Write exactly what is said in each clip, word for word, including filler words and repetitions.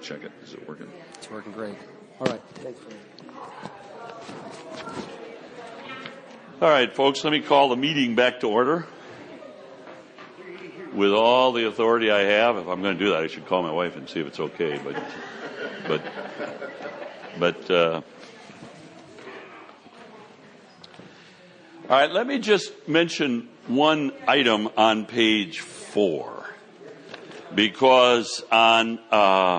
check it. Is it working? It's working great. All right. Thanks. All right, folks, let me call the meeting back to order. With all the authority I have, if I'm going to do that, I should call my wife and see if it's okay. But, but, but, uh, all right, let me just mention one item on page four. Because on uh,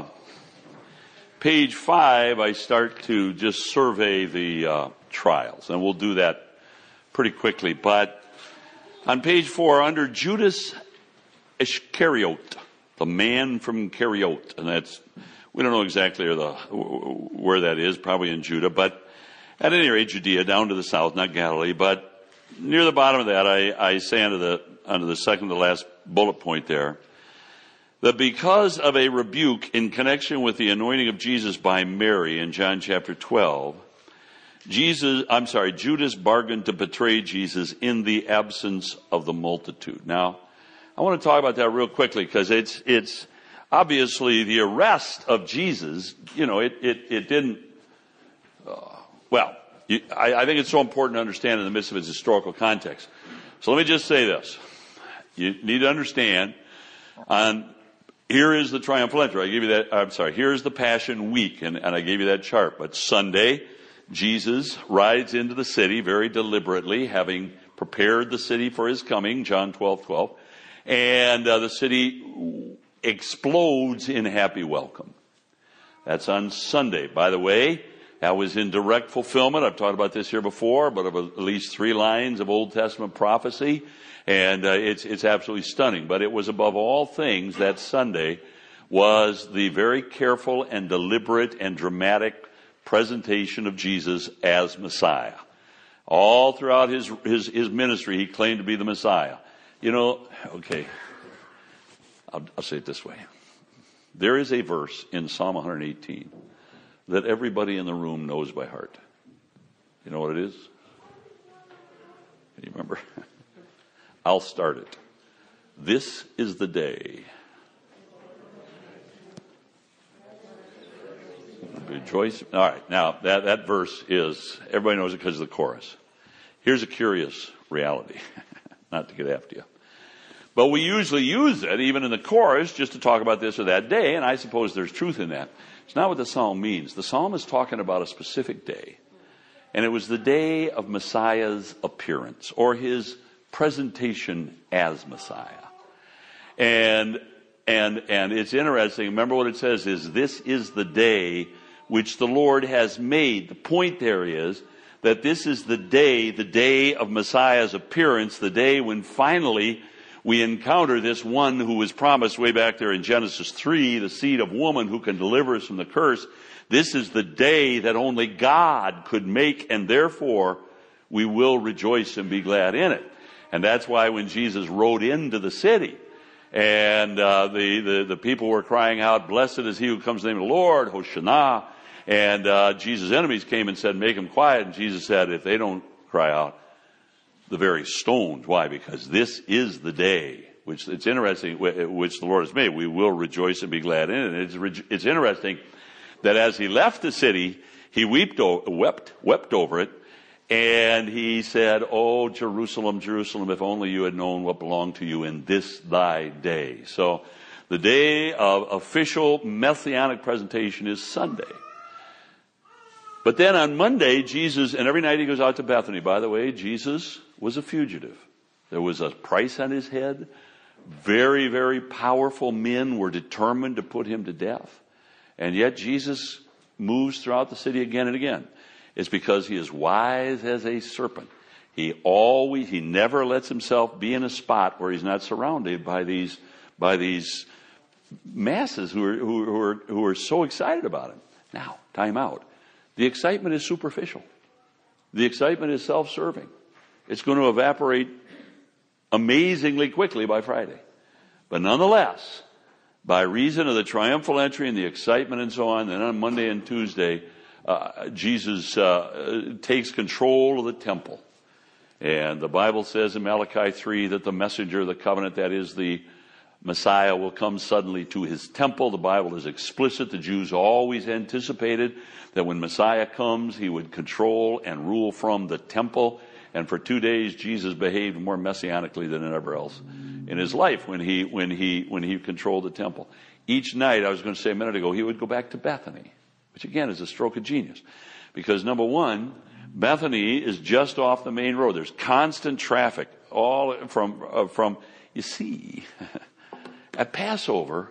page five, I start to just survey the uh, trials, and we'll do that pretty quickly. But on page four, under Judas Iscariot, the man from Cariot, and that's, we don't know exactly where, the, where that is, probably in Judah, but at any rate, Judea, down to the south, not Galilee. But near the bottom of that, I, I say under the, under the second to last bullet point there, that because of a rebuke in connection with the anointing of Jesus by Mary in John chapter twelve, Jesus, I'm sorry, Judas bargained to betray Jesus in the absence of the multitude. Now, I want to talk about that real quickly because it's, it's obviously the arrest of Jesus, you know, it, it, it didn't, uh, well, you, I, I think it's so important to understand in the midst of its historical context. So let me just say this. You need to understand, on, here is the triumphal entry. I gave you that, I'm sorry, here is the Passion Week, and, and I gave you that chart. But Sunday, Jesus rides into the city very deliberately, having prepared the city for his coming, John twelve twelve. And uh, the city explodes in happy welcome. That's on Sunday. By the way, that was in direct fulfillment. I've talked about this here before, but of at least three lines of Old Testament prophecy. And uh, it's, it's absolutely stunning. But it was above all things, that Sunday was the very careful and deliberate and dramatic presentation of Jesus as Messiah. All throughout his, his, his ministry, he claimed to be the Messiah. You know, okay, I'll, I'll say it this way. There is a verse in Psalm one eighteen that everybody in the room knows by heart. You know what it is? Can you remember? I'll start it. This is the day. Rejoice. All right, now that, that verse is, everybody knows it because of the chorus. Here's a curious reality. Not to get after you. But we usually use it, even in the chorus, just to talk about this or that day, and I suppose there's truth in that. It's not what the psalm means. The psalm is talking about a specific day. And it was the day of Messiah's appearance, or his presentation as Messiah. And, and, and it's interesting. Remember what it says is, this is the day which the Lord has made. The point there is, that this is the day, the day of Messiah's appearance, the day when finally we encounter this one who was promised way back there in Genesis three, the seed of woman who can deliver us from the curse. This is the day that only God could make, and therefore we will rejoice and be glad in it. And that's why when Jesus rode into the city, and uh, the, the, the people were crying out, "Blessed is he who comes in the name of the Lord, Hosanna." And uh, Jesus' enemies came and said, "Make them quiet." And Jesus said, if they don't cry out, the very stones. Why? Because this is the day, which it's interesting, which the Lord has made. We will rejoice and be glad in it. And it's, it's interesting that as he left the city, he wept, wept, wept over it. And he said, "Oh, Jerusalem, Jerusalem, if only you had known what belonged to you in this thy day." So the day of official messianic presentation is Sunday. But then on Monday, Jesus, and every night he goes out to Bethany. By the way, Jesus was a fugitive. There was a price on his head. Very, very powerful men were determined to put him to death. And yet Jesus moves throughout the city again and again. It's because he is wise as a serpent. He always, he never lets himself be in a spot where he's not surrounded by these, by these masses who are, who, who are, who are so excited about him. Now, time out. The excitement is superficial. The excitement is self-serving. It's going to evaporate amazingly quickly by Friday. But nonetheless, by reason of the triumphal entry and the excitement and so on, then on Monday and Tuesday, uh, Jesus uh, takes control of the temple. And the Bible says in Malachi three that the messenger of the covenant, that is the Messiah will come suddenly to his temple. The Bible is explicit. The Jews always anticipated that when Messiah comes, he would control and rule from the temple. And for two days, Jesus behaved more messianically than ever else in his life when he, when he, when he controlled the temple. Each night, I was going to say a minute ago, he would go back to Bethany, which again is a stroke of genius. Because number one, Bethany is just off the main road. There's constant traffic all from, uh, from, you see, at Passover,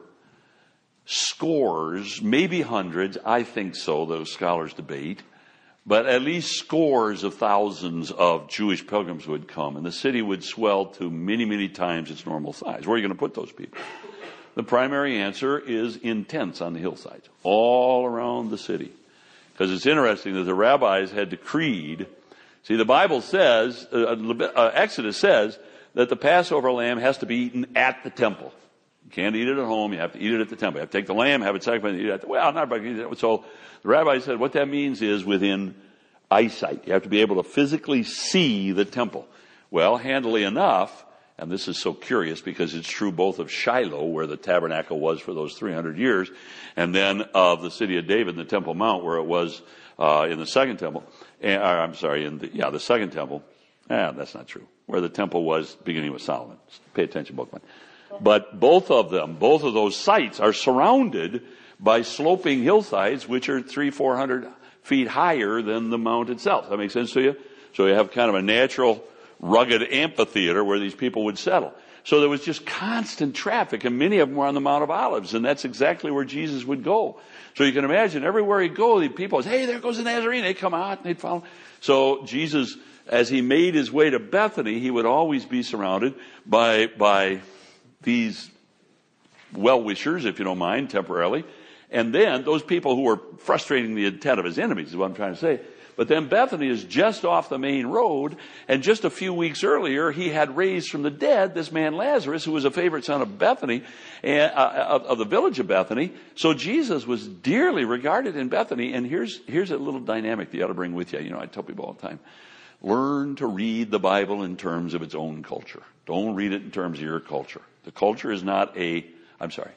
scores, maybe hundreds, I think so, those scholars debate, but at least scores of thousands of Jewish pilgrims would come, and the city would swell to many, many times its normal size. Where are you going to put those people? The primary answer is in tents on the hillsides, all around the city. Because it's interesting that the rabbis had decreed, see, the Bible says, uh, uh, Exodus says, that the Passover lamb has to be eaten at the temple. You can't eat it at home. You have to eat it at the temple. You have to take the lamb, have it sacrificed, and eat it at the, well, not about it. So the rabbi said what that means is within eyesight. You have to be able to physically see the temple. Well, handily enough, and this is so curious because it's true both of Shiloh, where the tabernacle was for those three hundred years, and then of the city of David, the Temple Mount, where it was uh, in the second temple. And, or, I'm sorry, in the, yeah, the second temple. Ah, that's not true. Where the temple was beginning with Solomon. Pay attention, bookman. But both of them, both of those sites are surrounded by sloping hillsides, which are three, four hundred feet higher than the mount itself. That makes sense to you? So you have kind of a natural, rugged amphitheater where these people would settle. So there was just constant traffic, and many of them were on the Mount of Olives, and that's exactly where Jesus would go. So you can imagine everywhere he'd go, the people would say, hey, there goes the Nazarene. They'd come out and they'd follow. So Jesus, as he made his way to Bethany, he would always be surrounded by, by these well-wishers, if you don't mind, temporarily. And then those people who were frustrating the intent of his enemies is what I'm trying to say. But then Bethany is just off the main road, and just a few weeks earlier, he had raised from the dead this man Lazarus, who was a favorite son of Bethany, and, uh, of, of the village of Bethany. So Jesus was dearly regarded in Bethany, and here's, here's a little dynamic that you ought to bring with you. You know, I tell people all the time, learn to read the Bible in terms of its own culture. Don't read it in terms of your culture. The culture is not a, I'm sorry,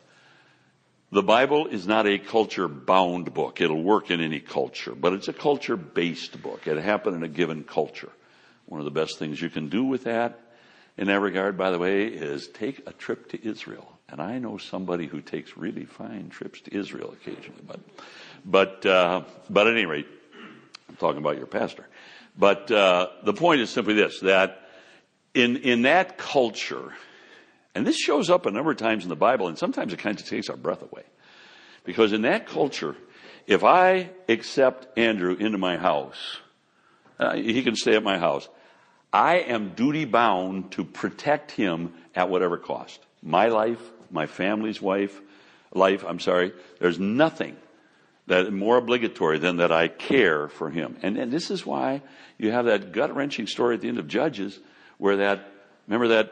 the Bible is not a culture-bound book. It'll work in any culture, but it's a culture-based book. It happened in a given culture. One of the best things you can do with that, in that regard, by the way, is take a trip to Israel. And I know somebody who takes really fine trips to Israel occasionally, but, but, uh, but at any rate, I'm talking about your pastor. But uh, the point is simply this, that in in that culture, and this shows up a number of times in the Bible, and sometimes it kind of takes our breath away. Because in that culture, if I accept Andrew into my house, uh, he can stay at my house, I am duty bound to protect him at whatever cost. My life, my family's wife, life, I'm sorry, there's nothing that is more obligatory than that I care for him. And, and this is why you have that gut-wrenching story at the end of Judges, where that, remember that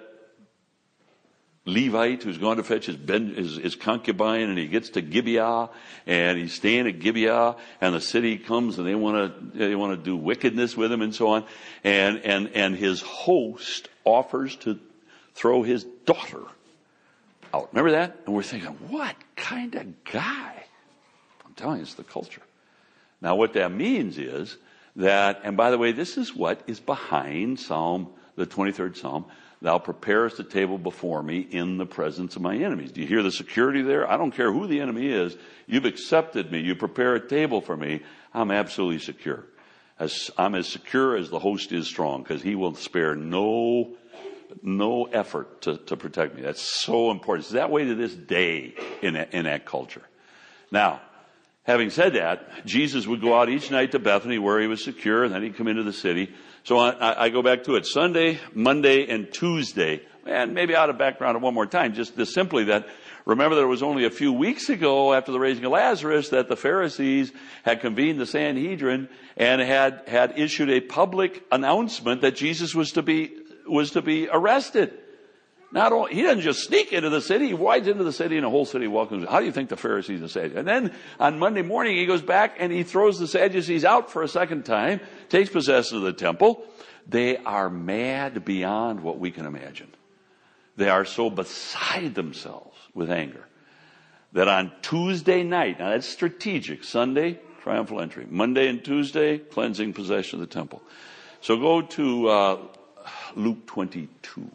Levite who's gone to fetch his, ben, his, his concubine, and he gets to Gibeah, and he's staying at Gibeah, and the city comes and they want to they want to do wickedness with him and so on, and and and his host offers to throw his daughter out. Remember that? And we're thinking, what kind of guy? I'm telling you, it's the culture. Now, what that means is that, and by the way, this is what is behind Psalm, the twenty-third Psalm. Thou preparest a table before me in the presence of my enemies. Do you hear the security there? I don't care who the enemy is. You've accepted me. You prepare a table for me. I'm absolutely secure. As, I'm as secure as the host is strong, because he will spare no, no effort to, to protect me. That's so important. It's that way to this day in that, in that culture. Now, having said that, Jesus would go out each night to Bethany where he was secure, and then he'd come into the city. So I, I go back to it Sunday, Monday, and Tuesday. And maybe I ought to background it one more time, just this simply that, remember that it was only a few weeks ago after the raising of Lazarus that the Pharisees had convened the Sanhedrin and had, had issued a public announcement that Jesus was to be, was to be arrested. Not only, he doesn't just sneak into the city, he rides into the city and the whole city welcomes him. How do you think the Pharisees and Sadducees? And then on Monday morning he goes back and he throws the Sadducees out for a second time, takes possession of the temple. They are mad beyond what we can imagine. They are so beside themselves with anger that on Tuesday night, now that's strategic, Sunday, triumphal entry. Monday and Tuesday, cleansing possession of the temple. So go to uh, Luke twenty-two.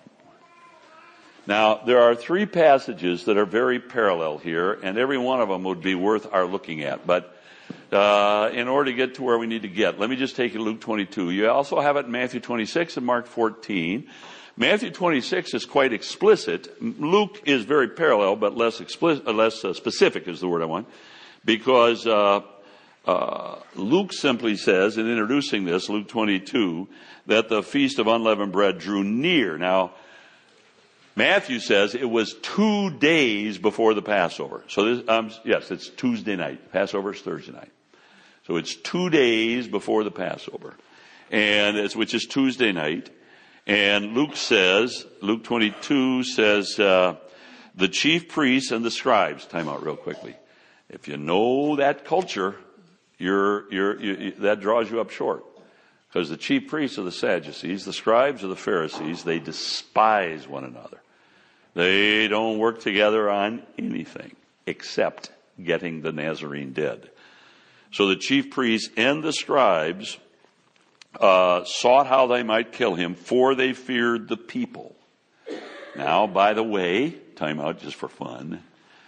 Now, there are three passages that are very parallel here, and every one of them would be worth our looking at. But uh, in order to get to where we need to get, let me just take you to Luke twenty-two. You also have it in Matthew twenty-six and Mark fourteen. Matthew twenty-six is quite explicit. Luke is very parallel, but less explicit, less uh, specific is the word I want, because uh, uh, Luke simply says, in introducing this, Luke twenty-two, that the Feast of Unleavened Bread drew near. Now, Matthew says it was two days before the Passover. So this, um, yes, it's Tuesday night. Passover is Thursday night. So it's two days before the Passover, and it's, which is Tuesday night. And Luke says, Luke twenty-two says, uh, the chief priests and the scribes. Time out real quickly. If you know that culture, you're, you're, you, that draws you up short. Because the chief priests are the Sadducees, the scribes are the Pharisees. They despise one another. They don't work together on anything except getting the Nazarene dead. So the chief priests and the scribes uh, sought how they might kill him, for they feared the people. Now, by the way, time out just for fun.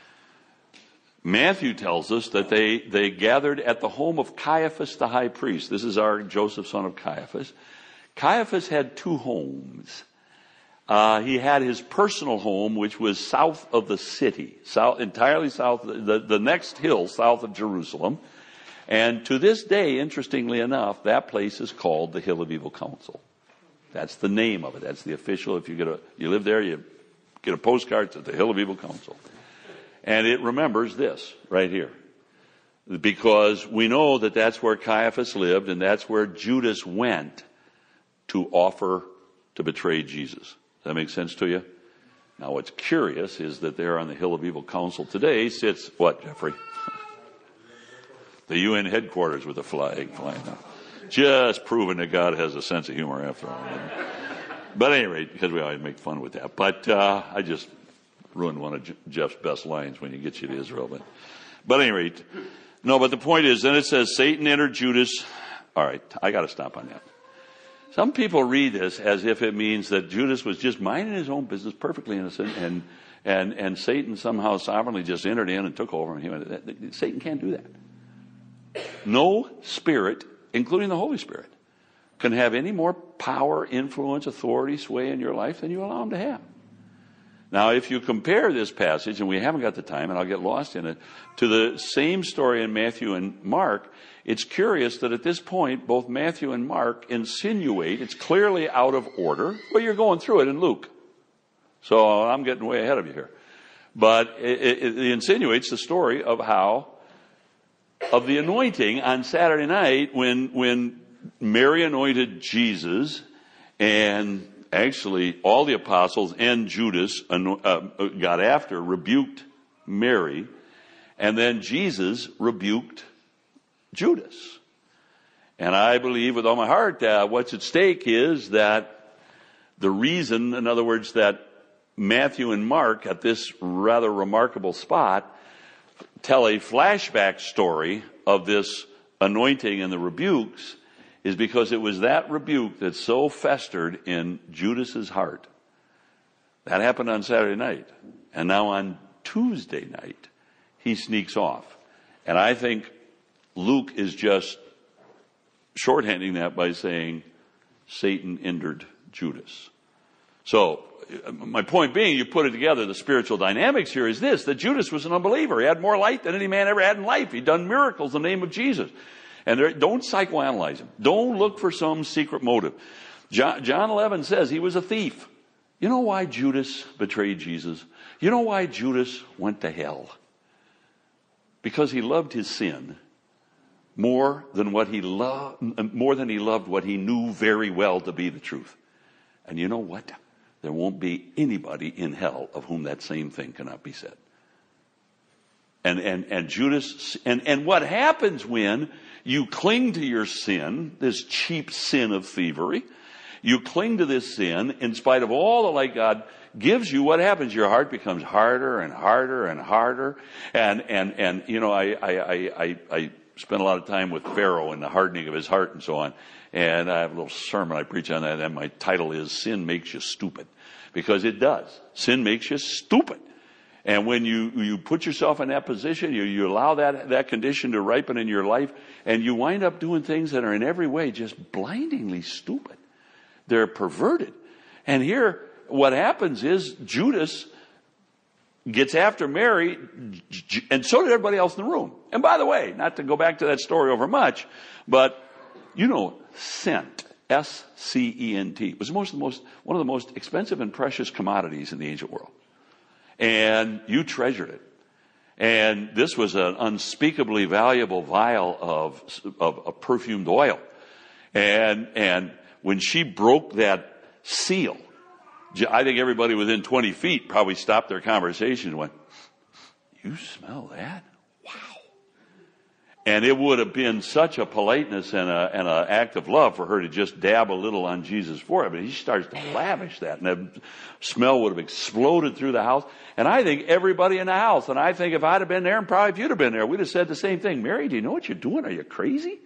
Matthew tells us that they, they gathered at the home of Caiaphas the high priest. This is our Joseph, son of Caiaphas. Caiaphas had two homes. Uh, he had his personal home, which was south of the city, south, entirely south, the, the next hill south of Jerusalem. And to this day, interestingly enough, that place is called the Hill of Evil Counsel. That's the name of it. That's the official. If you get a, you live there, you get a postcard to the Hill of Evil Counsel. And it remembers this right here. Because we know that that's where Caiaphas lived, and that's where Judas went to offer to betray Jesus. Does that make sense to you? Now what's curious is that there on the Hill of Evil Counsel today sits, what, Jeffrey? The U N headquarters with a flag flying up. Just proving that God has a sense of humor after all. But at any rate, because we always make fun with that. But uh, I just ruined one of Jeff's best lines when he gets you to Israel. But, but at any rate, no, but the point is, then it says, Satan entered Judas. All right, I got to stop on that. Some people read this as if it means that Judas was just minding his own business, perfectly innocent, and and and Satan somehow sovereignly just entered in and took over. And he went, Satan can't do that. No spirit, including the Holy Spirit, can have any more power, influence, authority, sway in your life than you allow him to have. Now, if you compare this passage, and we haven't got the time, and I'll get lost in it, to the same story in Matthew and Mark, it's curious that at this point, both Matthew and Mark insinuate, it's clearly out of order. Well, you're going through it in Luke. So I'm getting way ahead of you here. But it, it, it insinuates the story of how, of the anointing on Saturday night when, when Mary anointed Jesus, and actually all the apostles and Judas uh, got after, rebuked Mary, and then Jesus rebuked Judas. And I believe with all my heart that what's at stake is that the reason, in other words, that Matthew and Mark at this rather remarkable spot tell a flashback story of this anointing and the rebukes is because it was that rebuke that so festered in Judas's heart. That happened on Saturday night. And now on Tuesday night, he sneaks off. And I think Luke is just shorthanding that by saying Satan entered Judas. So my point being, you put it together, the spiritual dynamics here is this, that Judas was an unbeliever. He had more light than any man ever had in life. He'd done miracles in the name of Jesus. And there, don't psychoanalyze him. Don't look for some secret motive. John, John eleven says he was a thief. You know why Judas betrayed Jesus? You know why Judas went to hell? Because he loved his sin more than what he loved, more than he loved what he knew very well to be the truth. And you know what? There won't be anybody in hell of whom that same thing cannot be said. And, and, and Judas, and, and what happens when you cling to your sin, this cheap sin of thievery, You cling to this sin in spite of all the light God gives you. What happens? Your heart becomes harder and harder and harder. And, and, and, you know, I, I, I, I, I spent a lot of time with Pharaoh and the hardening of his heart and so on. And I have a little sermon I preach on that, and my title is Sin Makes You Stupid. Because it does. Sin makes you stupid. And when you, you put yourself in that position, you, you allow that, that condition to ripen in your life, and you wind up doing things that are in every way just blindingly stupid. They're perverted. And here, what happens is Judas gets after Mary, and so did everybody else in the room. And by the way, not to go back to that story over much, but, you know, scent, S C E N T, was most, the most, one of the most expensive and precious commodities in the ancient world. And you treasured it. And this was an unspeakably valuable vial of, of, of perfumed oil. And, and when she broke that seal, I think everybody within twenty feet probably stopped their conversation and went, "You smell that? Wow." And it would have been such a politeness and a, and an act of love for her to just dab a little on Jesus' forehead. But he starts to lavish that, and the smell would have exploded through the house. And I think everybody in the house, and I think if I'd have been there, and probably if you'd have been there, we'd have said the same thing. "Mary, do you know what you're doing? Are you crazy?"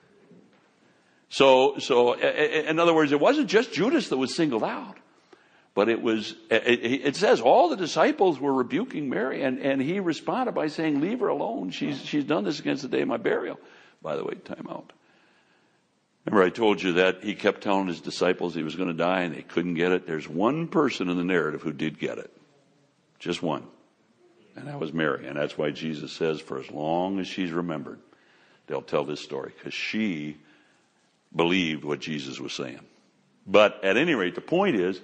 So, so in other words, it wasn't just Judas that was singled out. But it was, it says all the disciples were rebuking Mary, and, and he responded by saying, "Leave her alone. She's, she's done this against the day of my burial." By the way, time out. Remember I told you that he kept telling his disciples he was going to die and they couldn't get it? There's one person in the narrative who did get it. Just one. And that was Mary. And that's why Jesus says, for as long as she's remembered, they'll tell this story, because she believed what Jesus was saying. But at any rate, the point is,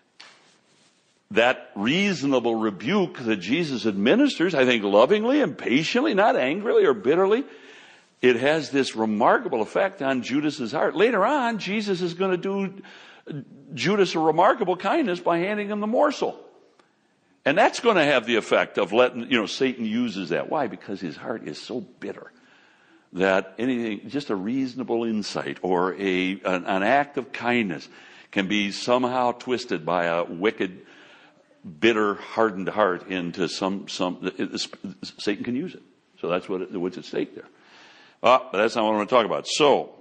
that reasonable rebuke that Jesus administers, I think lovingly and patiently, not angrily or bitterly, it has this remarkable effect on Judas's heart. Later on, Jesus is going to do Judas a remarkable kindness by handing him the morsel. And that's going to have the effect of letting, you know, Satan uses that. Why? Because his heart is so bitter that anything, just a reasonable insight or a an, an act of kindness can be somehow twisted by a wicked, bitter, hardened heart into some, some, Satan can use it. So that's what, what's at stake there. Uh, but that's not what I want to talk about. So,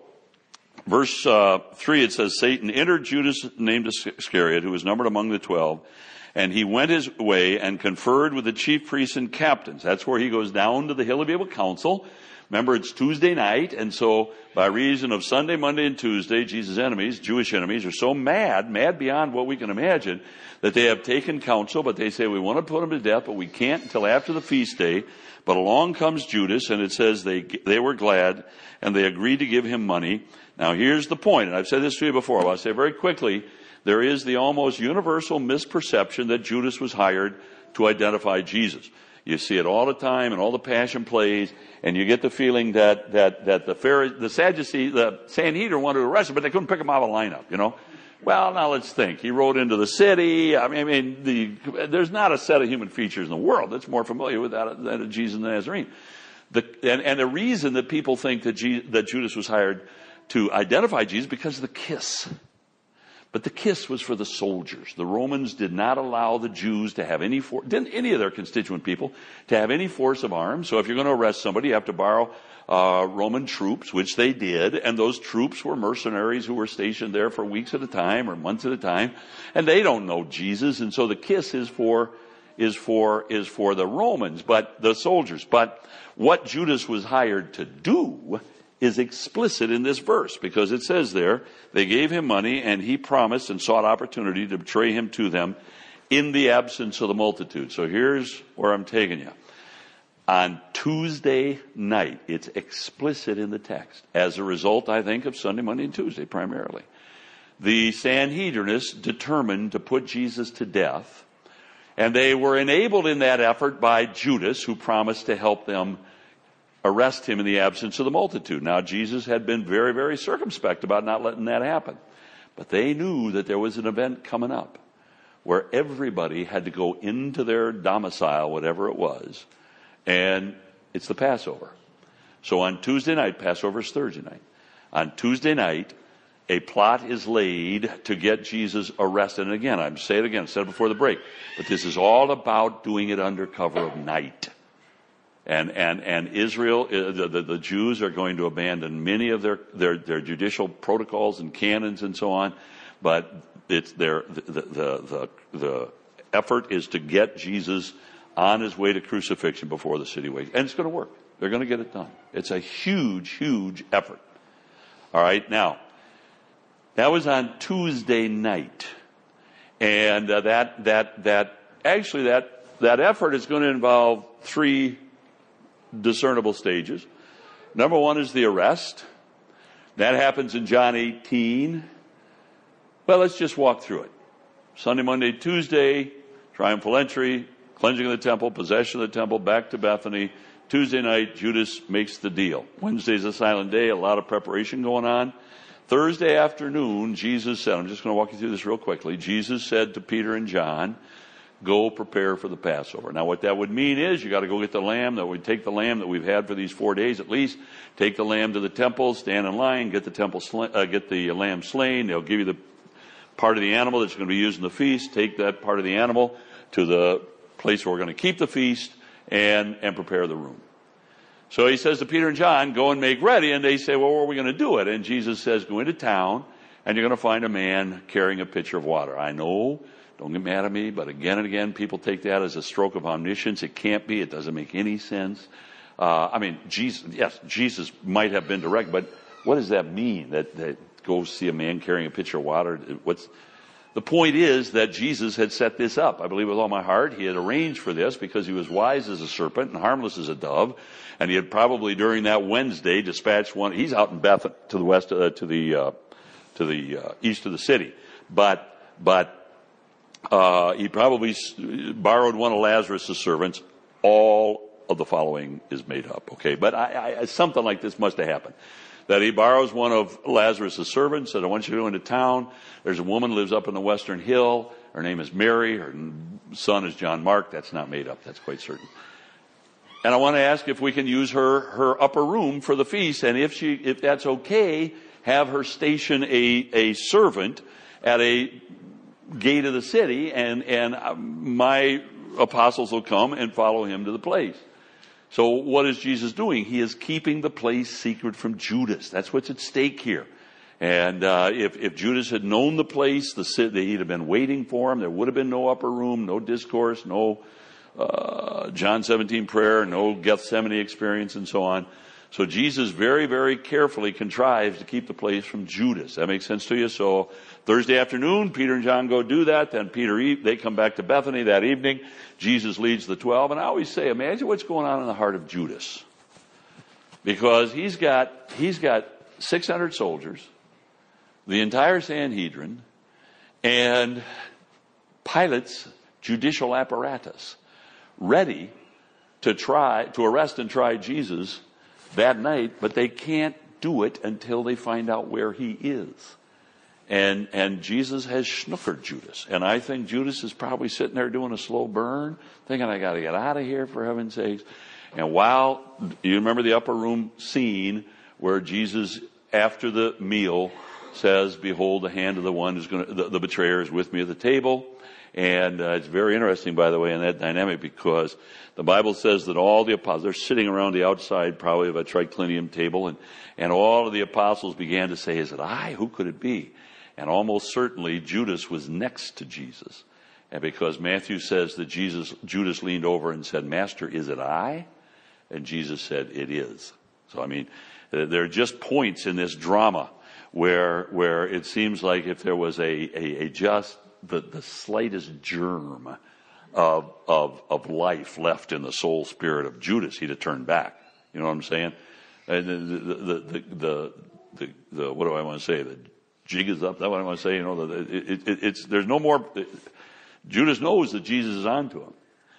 verse uh, three, it says, Satan entered Judas, named Iscariot, who was numbered among the twelve, and he went his way and conferred with the chief priests and captains. That's where he goes down to the Hill of Able Council. Remember, it's Tuesday night, and so by reason of Sunday, Monday, and Tuesday, Jesus' enemies, Jewish enemies, are so mad, mad beyond what we can imagine, that they have taken counsel, but they say, we want to put him to death, but we can't until after the feast day. But along comes Judas, and it says they they were glad, and they agreed to give him money. Now, here's the point, and I've said this to you before, but I'll say very quickly, there is the almost universal misperception that Judas was hired to identify Jesus. You see it all the time in all the passion plays, and you get the feeling that that that the Pharisees, the Sadducees, the Sanhedrin wanted to arrest him, but they couldn't pick him out of the lineup, you know. Well, now let's think. He rode into the city. I mean, I mean the, there's not a set of human features in the world that's more familiar with that than Jesus the Nazarene. The, and, and the reason that people think that, Je, that Judas was hired to identify Jesus because of the kiss. But the kiss was for the soldiers. The Romans did not allow the Jews to have any force, didn't any of their constituent people, to have any force of arms. So if you're going to arrest somebody, you have to borrow uh, Roman troops, which they did. And those troops were mercenaries who were stationed there for weeks at a time or months at a time. And they don't know Jesus. And so the kiss is for, is for, is for the Romans, but the soldiers. But what Judas was hired to do is explicit in this verse, because it says there, they gave him money and he promised and sought opportunity to betray him to them in the absence of the multitude. So here's where I'm taking you. On Tuesday night, it's explicit in the text. As a result, I think, of Sunday, Monday, and Tuesday primarily. The Sanhedrinists determined to put Jesus to death, and they were enabled in that effort by Judas, who promised to help them arrest him in the absence of the multitude. Now, Jesus had been very, very circumspect about not letting that happen. But they knew that there was an event coming up where everybody had to go into their domicile, whatever it was, and it's the Passover. So on Tuesday night, Passover is Thursday night. On Tuesday night, a plot is laid to get Jesus arrested. And again, I'm saying it again, I said it before the break, but this is all about doing it under cover of night. And and and Israel, the, the, the Jews are going to abandon many of their, their, their judicial protocols and canons and so on, but it's their the the the, the effort is to get Jesus on his way to crucifixion before the city wakes, and it's going to work. They're going to get it done. It's a huge, huge effort. All right, now that was on Tuesday night, and uh, that that that actually that that effort is going to involve three discernible stages. Number one is the arrest. That happens in John eighteen. Well, let's just walk through it. Sunday, Monday, Tuesday, triumphal entry, cleansing of the temple, possession of the temple, back to Bethany. Tuesday night, Judas makes the deal. Wednesday's a silent day, a lot of preparation going on. Thursday afternoon, Jesus said, I'm just going to walk you through this real quickly. Jesus said to Peter and John, go prepare for the Passover. Now, what that would mean is you got to go get the lamb. That would take the lamb that we've had for these four days at least. Take the lamb to the temple, stand in line, get the temple, sla- uh, get the lamb slain. They'll give you the part of the animal that's going to be used in the feast. Take that part of the animal to the place where we're going to keep the feast and and prepare the room. So he says to Peter and John, go and make ready. And they say, well, where are we going to do it? And Jesus says, go into town and you're going to find a man carrying a pitcher of water. I know. Don't get mad at me, but again and again, people take that as a stroke of omniscience. It can't be. It doesn't make any sense. Uh, I mean, Jesus, yes, Jesus might have been direct, but what does that mean? That, that go see a man carrying a pitcher of water? What's the point is that Jesus had set this up. I believe with all my heart. He had arranged for this because he was wise as a serpent and harmless as a dove. And he had probably during that Wednesday dispatched one. He's out in Bethany to the west, uh, to the, uh, to the uh, east of the city. But, but, Uh, he probably borrowed one of Lazarus' servants. All of the following is made up, okay? But I, I, something like this must have happened. That he borrows one of Lazarus' servants, said, I want you to go into town. There's a woman lives up in the Western Hill. Her name is Mary. Her son is John Mark. That's not made up. That's quite certain. And I want to ask if we can use her, her upper room for the feast. And if she, if that's okay, have her station a, a servant at a gate of the city, and and my apostles will come and follow him to the place. So what is Jesus doing? He is keeping the place secret from Judas. That's what's at stake here. And uh, if if Judas had known the place, the city, he'd have been waiting for him. There would have been no upper room, no discourse, no uh, John seventeen prayer, no Gethsemane experience, and so on. So Jesus very, very carefully contrives to keep the place from Judas. That makes sense to you? So Thursday afternoon, Peter and John go do that. Then Peter, they come back to Bethany that evening. Jesus leads the twelve. And I always say, imagine what's going on in the heart of Judas. Because he's got, he's got six hundred soldiers, the entire Sanhedrin, and Pilate's judicial apparatus ready to try, to arrest and try Jesus that night, but they can't do it until they find out where he is. And and Jesus has snookered Judas. And I think Judas is probably sitting there doing a slow burn, thinking, I got to get out of here for heaven's sakes. And while, you remember the upper room scene where Jesus, after the meal, says, behold, the hand of the one who's going to, the, the betrayer is with me at the table. And uh, it's very interesting, by the way, in that dynamic, because the Bible says that all the apostles, they're sitting around the outside probably of a triclinium table, and, and all of the apostles began to say, is it I? Who could it be? And almost certainly Judas was next to Jesus. And because Matthew says that Jesus, Judas leaned over and said, Master, is it I? And Jesus said, it is. So, I mean, there are just points in this drama where where it seems like if there was a, a, a just the, the slightest germ of, of of life left in the soul spirit of Judas, he'd have turned back. You know what I'm saying? And the the the the, the, the, the what do I want to say? The jig is up. That's what I want to say. You know, the, it, it, it's there's no more. Judas knows that Jesus is on to him.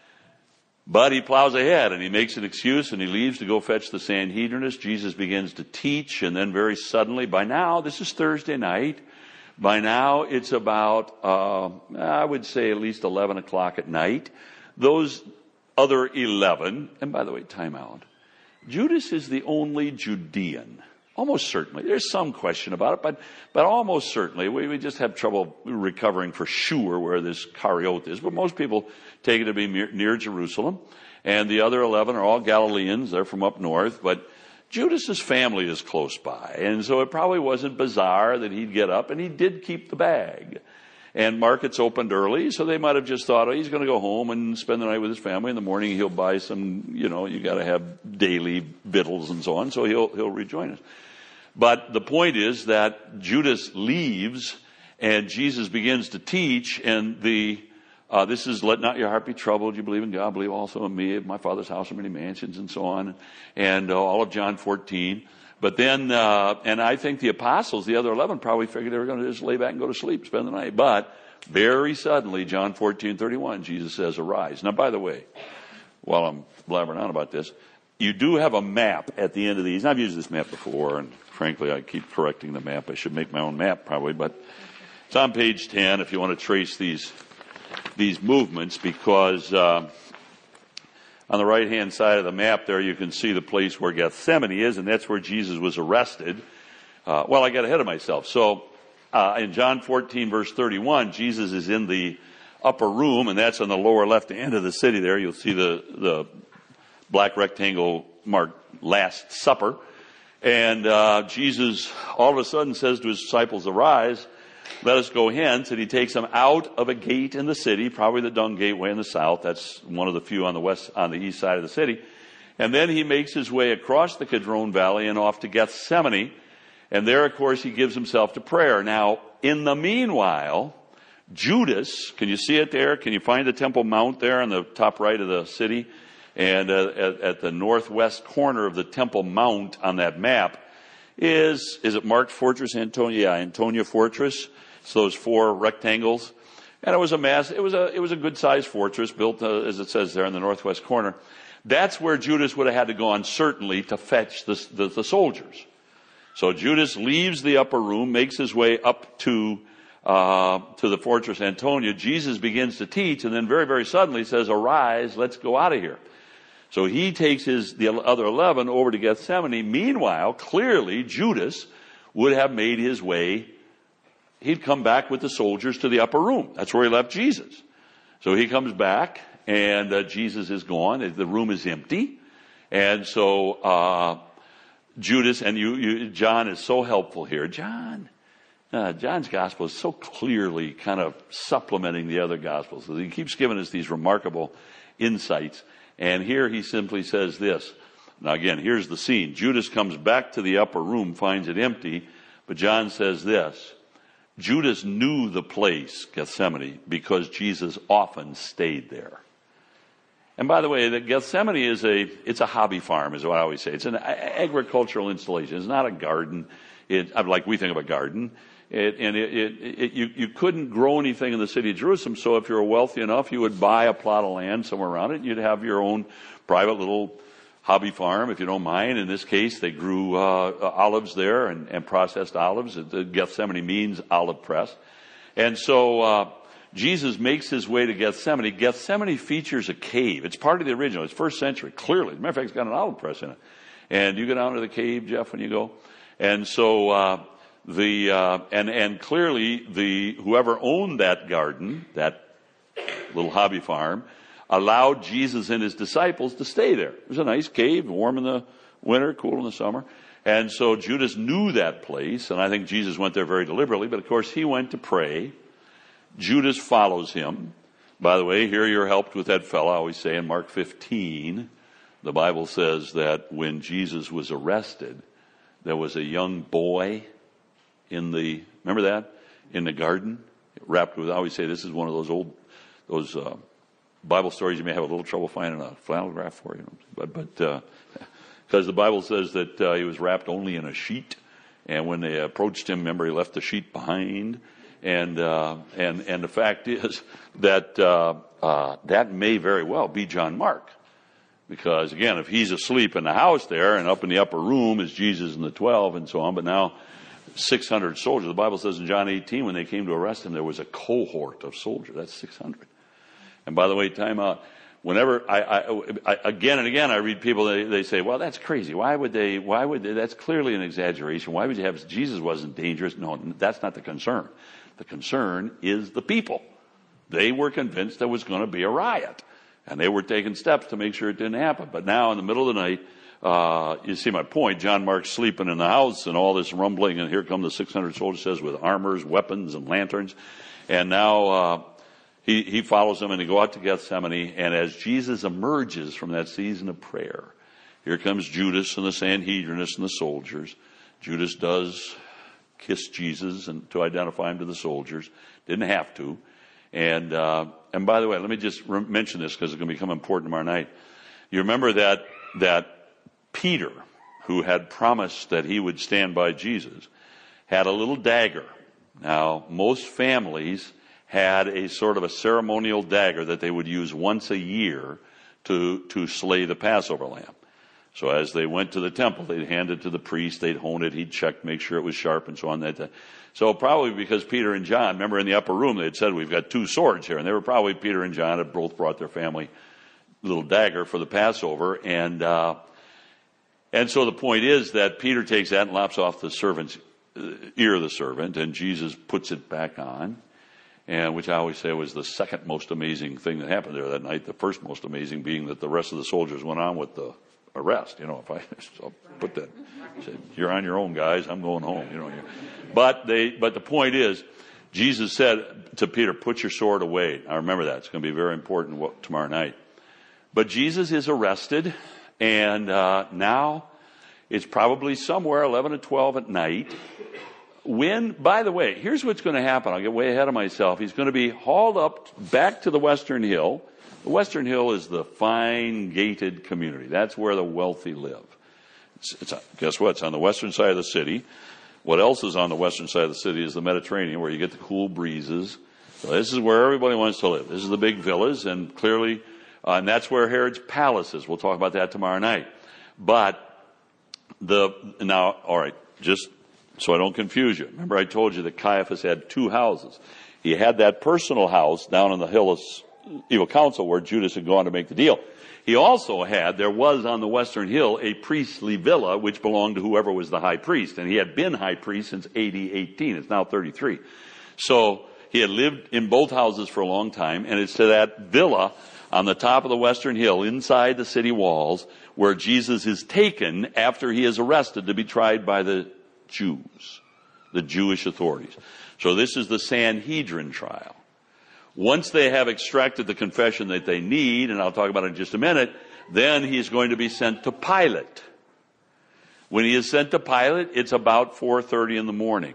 But he plows ahead and he makes an excuse and he leaves to go fetch the Sanhedrinists. Jesus begins to teach, and then very suddenly, by now, this is Thursday night. By now, it's about, uh, I would say at least eleven o'clock at night. Those other eleven, and by the way, time out. Judas is the only Judean. Almost certainly. There's some question about it, but, but almost certainly. We, we just have trouble recovering for sure where this Kerioth is. But most people take it to be near, near Jerusalem. And the other eleven are all Galileans. They're from up north. But Judas's family is close by. And so it probably wasn't bizarre that he'd get up. And he did keep the bag. And markets opened early, so they might have just thought, oh, he's going to go home and spend the night with his family. In the morning, he'll buy some, you know, you got to have daily victuals and so on, so he'll he'll rejoin us. But the point is that Judas leaves, and Jesus begins to teach, and the uh, this is, let not your heart be troubled. You believe in God, believe also in me. In my Father's house are many mansions, and so on, and uh, all of John fourteen. But then, uh, and I think the apostles, the other eleven, probably figured they were going to just lay back and go to sleep, spend the night. But very suddenly, John fourteen thirty-one, Jesus says, arise. Now, by the way, while I'm blabbering on about this, you do have a map at the end of these. I've used this map before, and frankly, I keep correcting the map. I should make my own map probably, but it's on page ten if you want to trace these, these movements, because uh, on the right-hand side of the map there, you can see the place where Gethsemane is, and that's where Jesus was arrested. Uh, well, I got ahead of myself. So uh, in John fourteen, verse thirty-one, Jesus is in the upper room, and that's on the lower left end of the city there. You'll see the, the black rectangle marked Last Supper. And uh, Jesus all of a sudden says to his disciples, arise, let us go hence. And he takes them out of a gate in the city, probably the Dung Gateway in the south. That's one of the few on the west, on the east side of the city. And then he makes his way across the Kidron Valley and off to Gethsemane. And there, of course, he gives himself to prayer. Now, in the meanwhile, Judas, can you see it there? Can you find the Temple Mount there on the top right of the city? And uh, at, at the northwest corner of the Temple Mount on that map is, is it marked Fortress Antonia? Yeah, Antonia Fortress. It's those four rectangles. And it was a mass, it was a, it was a good sized fortress built, uh, as it says there in the northwest corner. That's where Judas would have had to go on certainly to fetch the, the, the soldiers. So Judas leaves the upper room, makes his way up to, uh, to the Fortress Antonia. Jesus begins to teach, and then very, very suddenly says, arise, let's go out of here. So he takes his, the other eleven over to Gethsemane. Meanwhile, clearly Judas would have made his way. He'd come back with the soldiers to the upper room. That's where he left Jesus. So he comes back, and uh, Jesus is gone. The room is empty. And so uh, Judas, and you, you, John is so helpful here. John, uh, John's gospel is so clearly kind of supplementing the other gospels. So he keeps giving us these remarkable insights. And here he simply says this. Now again, here's the scene. Judas comes back to the upper room, finds it empty, but John says this. Judas knew the place, Gethsemane, because Jesus often stayed there. And by the way, the Gethsemane is a, it's a hobby farm, is what I always say. It's an agricultural installation. It's not a garden. It, like we think of a garden. It, and it, it, it, you, you couldn't grow anything in the city of Jerusalem, so if you were wealthy enough, you would buy a plot of land somewhere around it, and you'd have your own private little hobby farm, if you don't mind. In this case, they grew uh, olives there and, and processed olives. The Gethsemane means olive press. And so uh, Jesus makes his way to Gethsemane. Gethsemane features a cave. It's part of the original. It's first century, clearly. As a matter of fact, it's got an olive press in it. And you go down to the cave, Jeff, when you go. And so... Uh, The uh, and and clearly the whoever owned that garden, that little hobby farm, allowed Jesus and his disciples to stay there. It was a nice cave, warm in the winter, cool in the summer. And so Judas knew that place, and I think Jesus went there very deliberately. But of course, he went to pray. Judas follows him. By the way, here you're helped with that fellow. I always say in Mark fifteen, the Bible says that when Jesus was arrested, there was a young boy in the, remember that? In the garden, wrapped with, I always say this is one of those old, those uh, Bible stories you may have a little trouble finding a flannel graph for, you know. But, but, uh, because the Bible says that uh, he was wrapped only in a sheet. And when they approached him, remember, he left the sheet behind. And, uh, and, and the fact is that, uh, uh, that may very well be John Mark. Because again, if he's asleep in the house there and up in the upper room is Jesus and the twelve and so on, but now six hundred soldiers. The Bible says in John eighteen, when they came to arrest him, there was a cohort of soldiers. That's six hundred. And by the way, time out. Whenever I, I, I again and again, I read people, they, they say, well, that's crazy. Why would they, why would they, that's clearly an exaggeration. Why would you have, Jesus wasn't dangerous? No, that's not the concern. The concern is the people. They were convinced there was going to be a riot, and they were taking steps to make sure it didn't happen. But now in the middle of the night, uh, you see my point, John Mark's sleeping in the house and all this rumbling, and here come the six hundred soldiers, says, with armors, weapons, and lanterns. And now, uh, He, he follows them, and they go out to Gethsemane. And as Jesus emerges from that season of prayer, here comes Judas and the Sanhedrinists and the soldiers. Judas does kiss Jesus and to identify him to the soldiers. Didn't have to. And uh, and by the way, let me just re- mention this because it's going to become important tomorrow night. You remember that that Peter, who had promised that he would stand by Jesus, had a little dagger. Now, most families had a sort of a ceremonial dagger that they would use once a year to, to slay the Passover lamb. So as they went to the temple, they'd hand it to the priest, they'd hone it, he'd check, make sure it was sharp and so on. That, so probably because Peter and John, remember in the upper room, they had said, we've got two swords here. And they were probably, Peter and John had both brought their family little dagger for the Passover. And, uh, and so the point is that Peter takes that and lops off the servant's uh, ear of the servant, and Jesus puts it back on. And which I always say was the second most amazing thing that happened there that night. The first most amazing being that the rest of the soldiers went on with the arrest. You know, if I so put that, said, you're on your own, guys. I'm going home. You know, but they. But the point is, Jesus said to Peter, "Put your sword away." I remember that. It's going to be very important tomorrow night. But Jesus is arrested, and uh, now it's probably somewhere eleven to twelve at night. When, by the way, here's what's going to happen. I'll get way ahead of myself. He's going to be hauled up back to the Western Hill. The Western Hill is the fine gated community. That's where the wealthy live. It's, it's, guess what? It's on the western side of the city. What else is on the western side of the city is the Mediterranean, where you get the cool breezes. So this is where everybody wants to live. This is the big villas, and clearly, uh, and that's where Herod's palace is. We'll talk about that tomorrow night. But the now, all right, just so I don't confuse you. Remember I told you that Caiaphas had two houses. He had that personal house down on the hill of Evil Counsel where Judas had gone to make the deal. He also had, there was on the Western Hill, a priestly villa which belonged to whoever was the high priest. And he had been high priest since A D eighteen. It's now thirty-three. So he had lived in both houses for a long time. And it's to that villa on the top of the Western Hill inside the city walls where Jesus is taken after he is arrested to be tried by the Jews, the Jewish authorities. So this is the Sanhedrin trial. Once they have extracted the confession that they need, and I'll talk about it in just a minute, then he's going to be sent to Pilate. When he is sent to Pilate, it's about four thirty in the morning.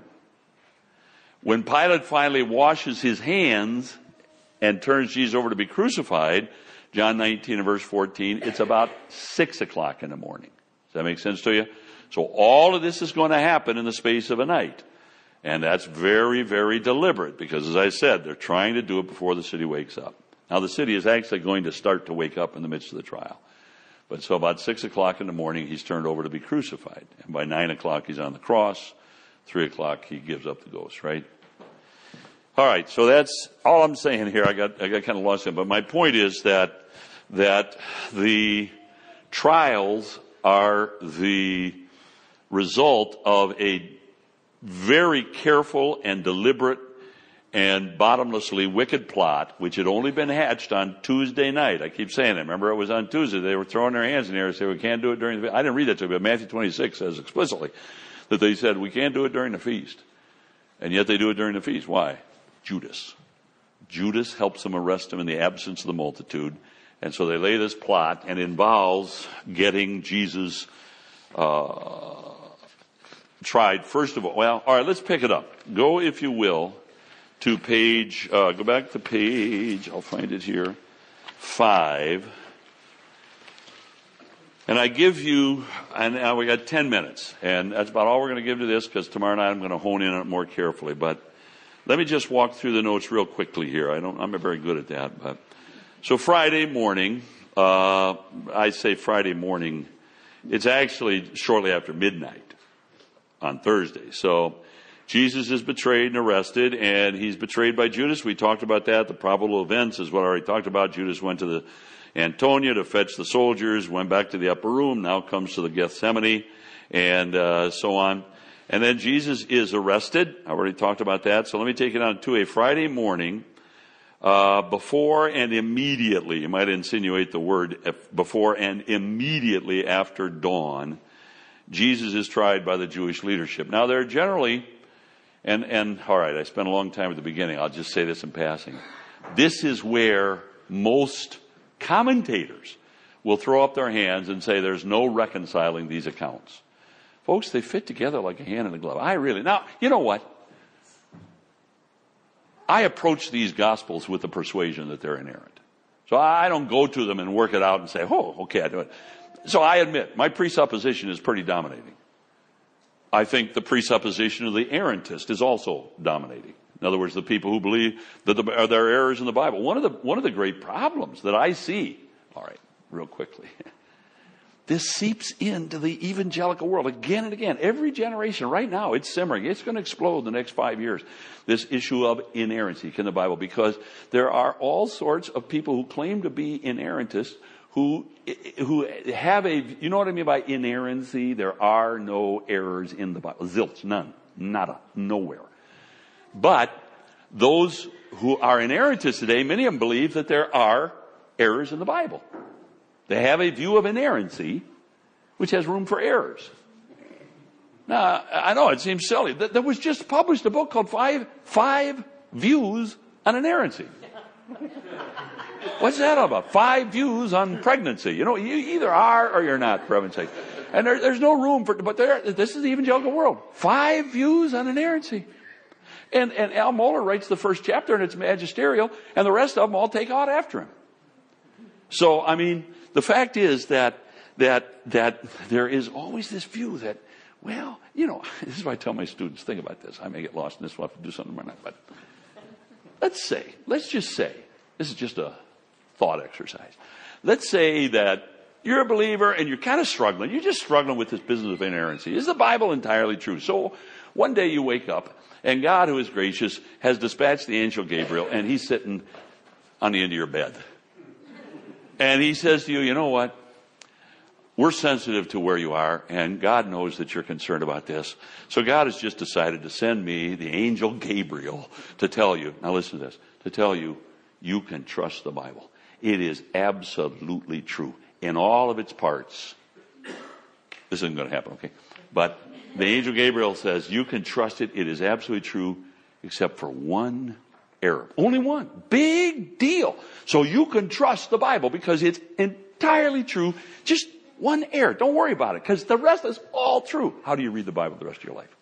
When Pilate finally washes his hands and turns Jesus over to be crucified, John nineteen and verse fourteen, it's about six o'clock in the morning. Does that make sense to you? So all of this is going to happen in the space of a night. And that's very, very deliberate because, as I said, they're trying to do it before the city wakes up. Now, the city is actually going to start to wake up in the midst of the trial. But so about six o'clock in the morning, he's turned over to be crucified. And by nine o'clock, he's on the cross. Three o'clock, he gives up the ghost, right? All right, so that's all I'm saying here. I got I got kind of lost in, but my point is that that the trials are the result of a very careful and deliberate and bottomlessly wicked plot, which had only been hatched on Tuesday night. I keep saying that. Remember, it was on Tuesday. They were throwing their hands in the air and saying, we can't do it during the feast. I didn't read that to you, but Matthew twenty-six says explicitly that they said, we can't do it during the feast. And yet they do it during the feast. Why? Judas. Judas helps them arrest him in the absence of the multitude. And so they lay this plot, and it involves getting Jesus uh, tried, first of all. Well, all right, let's pick it up. Go, if you will, to page, uh, go back to page, I'll find it here, five. And I give you, and now we got ten minutes, and that's about all we're going to give to this, because tomorrow night I'm going to hone in on it more carefully. But let me just walk through the notes real quickly here. I don't, I'm not very good at that. But so Friday morning, uh, I say Friday morning, it's actually shortly after midnight on Thursday. So Jesus is betrayed and arrested, and he's betrayed by Judas. We talked about that. The probable events is what I already talked about. Judas went to the Antonia to fetch the soldiers, went back to the upper room, now comes to the Gethsemane, and uh, so on. And then Jesus is arrested. I already talked about that. So let me take it on to a Friday morning, uh, before and immediately, you might insinuate the word before and immediately after dawn, Jesus is tried by the Jewish leadership. Now they're generally, and, and all right, I spent a long time at the beginning. I'll just say this in passing. This is where most commentators will throw up their hands and say there's no reconciling these accounts. Folks, they fit together like a hand in a glove. I really, now, you know what? I approach these Gospels with the persuasion that they're inerrant. So I don't go to them and work it out and say, oh, okay, I do it. So I admit, my presupposition is pretty dominating. I think the presupposition of the errantist is also dominating. In other words, the people who believe that there are there errors in the Bible. One of the, one of the great problems that I see, all right, real quickly, this seeps into the evangelical world again and again. Every generation, right now, it's simmering. It's going to explode in the next five years. This issue of inerrancy in the Bible, because there are all sorts of people who claim to be inerrantists who who have a, you know what I mean by inerrancy? There are no errors in the Bible. Zilch, none, nada, nowhere. But those who are inerrantists today, many of them believe that there are errors in the Bible. They have a view of inerrancy, which has room for errors. Now, I know it seems silly. There was just published a book called Five, Five Views on Inerrancy. What's that all about? Five views on pregnancy. You know, you either are or you're not, for heaven's sake. And there, there's no room for, but there, this is the evangelical world. Five views on inerrancy. And, and Al Mohler writes the first chapter, and it's magisterial, and the rest of them all take out after him. So, I mean, the fact is that, that, that there is always this view that, well, you know, this is why I tell my students, think about this. I may get lost in this, we'll have to do something tomorrow night, but let's say, let's just say, this is just a thought exercise. Let's say that you're a believer and you're kind of struggling. You're just struggling with this business of inerrancy. Is the Bible entirely true? So one day you wake up and God, who is gracious, has dispatched the angel Gabriel, and he's sitting on the end of your bed. And he says to you, you know what? We're sensitive to where you are, and God knows that you're concerned about this. So God has just decided to send me, the angel Gabriel, to tell you, now listen to this, to tell you, you can trust the Bible. It is absolutely true in all of its parts. This isn't going to happen, okay? But the angel Gabriel says, you can trust it. It is absolutely true, except for one error. Only one. Big deal. So you can trust the Bible because it's entirely true. Just one error. Don't worry about it, because the rest is all true. How do you read the Bible the rest of your life?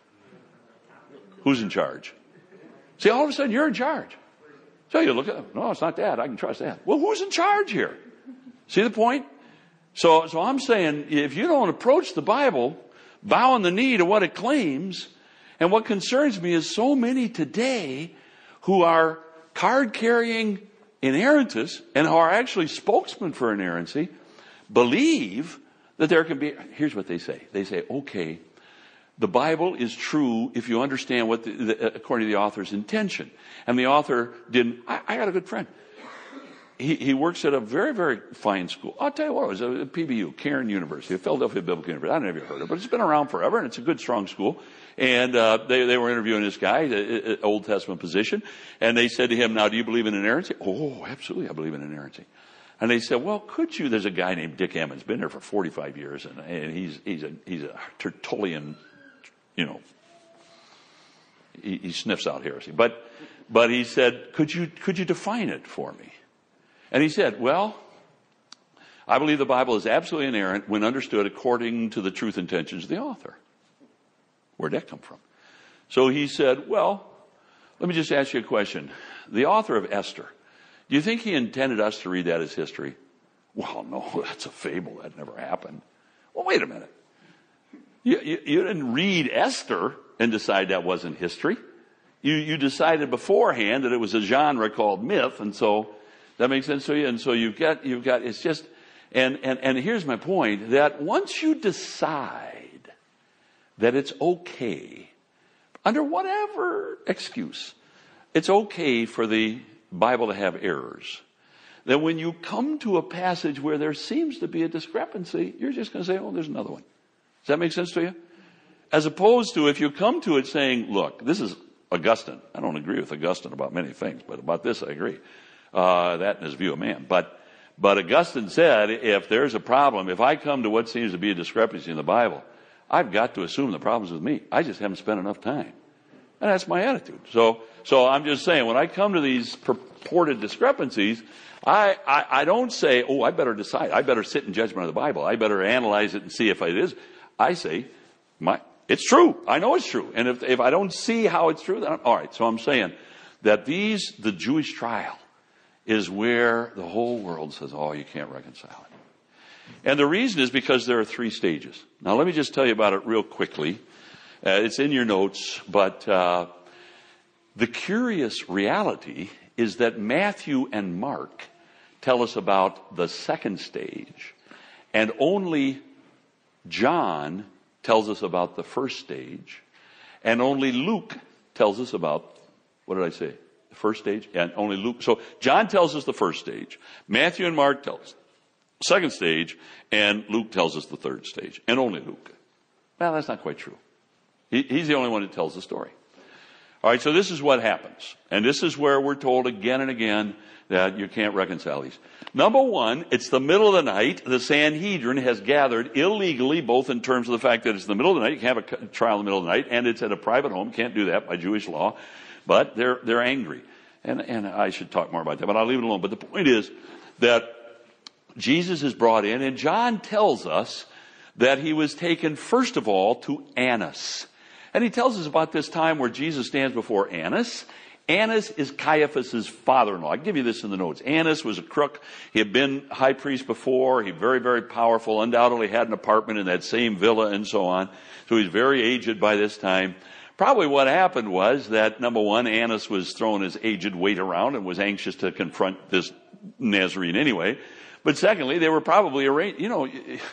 Who's in charge? See, all of a sudden you're in charge. So you look at it. No, it's not that. I can trust that. Well, who's in charge here? See the point? So, so I'm saying, if you don't approach the Bible bowing the knee to what it claims, and what concerns me is so many today who are card-carrying inerrantists and who are actually spokesmen for inerrancy, believe that there can be, here's what they say. They say, okay, the Bible is true if you understand what, the, the, according to the author's intention. And the author didn't, I, I got a good friend. He, he works at a very, very fine school. I'll tell you what, it was a P B U, Cairn University, Philadelphia Biblical University. I don't know if you've heard of it, but it's been around forever, and it's a good, strong school. And uh, they, they were interviewing this guy, the Old Testament position, and they said to him, now, do you believe in inerrancy? Oh, absolutely, I believe in inerrancy. And they said, well, could you, there's a guy named Dick Emmons, been there for forty-five years, and, and he's, he's a, he's a Tertullian, you know, he, he sniffs out heresy. But, but he said, could you, could you define it for me? And he said, well, I believe the Bible is absolutely inerrant when understood according to the truth intentions of the author. Where'd that come from? So he said, well, let me just ask you a question. The author of Esther, do you think he intended us to read that as history? Well, no, that's a fable. That never happened. Well, wait a minute. You, you, you didn't read Esther and decide that wasn't history. You, you decided beforehand that it was a genre called myth, and so that makes sense to you. And so you've got, you've got, it's just, and, and, and here's my point, that once you decide that it's okay, under whatever excuse, it's okay for the Bible to have errors, that when you come to a passage where there seems to be a discrepancy, you're just going to say, oh, there's another one. Does that make sense to you? As opposed to if you come to it saying, look, this is Augustine. I don't agree with Augustine about many things, but about this I agree. Uh, that and his view of man. But, but Augustine said, if there's a problem, if I come to what seems to be a discrepancy in the Bible, I've got to assume the problem's with me. I just haven't spent enough time. And that's my attitude. So, so I'm just saying, when I come to these purported discrepancies, I, I, I don't say, oh, I better decide. I better sit in judgment of the Bible. I better analyze it and see if it is. I say, my, it's true. I know it's true. And if, if I don't see how it's true, then I'm, all right. So I'm saying that these, the Jewish trial is where the whole world says, oh, you can't reconcile it. And the reason is because there are three stages. Now, let me just tell you about it real quickly. Uh, it's in your notes, but uh, the curious reality is that Matthew and Mark tell us about the second stage, and only John tells us about the first stage, and only Luke tells us about, what did I say? The first stage? And only Luke. So John tells us the first stage. Matthew and Mark tell us the second stage, and Luke tells us the third stage, and only Luke. Well, that's not quite true. He, he's the only one that tells the story. All right, so this is what happens. And this is where we're told again and again that you can't reconcile these. Number one, it's the middle of the night. The Sanhedrin has gathered illegally, both in terms of the fact that it's the middle of the night. You can't have a trial in the middle of the night, and it's at a private home. Can't do that by Jewish law. But they're, they're angry. And, and I should talk more about that, but I'll leave it alone. But the point is that Jesus is brought in, and John tells us that he was taken, first of all, to Annas. And he tells us about this time where Jesus stands before Annas. Annas is Caiaphas' father-in-law. I'll give you this in the notes. Annas was a crook. He had been high priest before. He very, very powerful. Undoubtedly had an apartment in that same villa and so on. So he's very aged by this time. Probably what happened was that, number one, Annas was throwing his aged weight around and was anxious to confront this Nazarene anyway. But secondly, they were probably arranged, you know,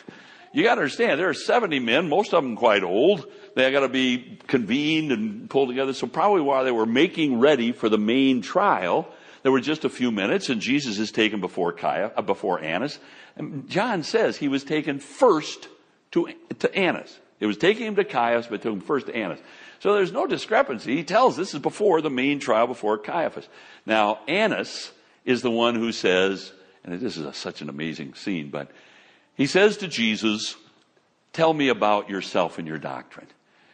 you got to understand, there are seventy men, most of them quite old. They got to be convened and pulled together. So probably while they were making ready for the main trial, there were just a few minutes, and Jesus is taken before Caiaphas, before Annas. And John says he was taken first to, to Annas. It was taking him to Caiaphas, but took him first to Annas. So there's no discrepancy. He tells this is before the main trial, before Caiaphas. Now, Annas is the one who says, and this is a, such an amazing scene, but he says to Jesus, tell me about yourself and your doctrine.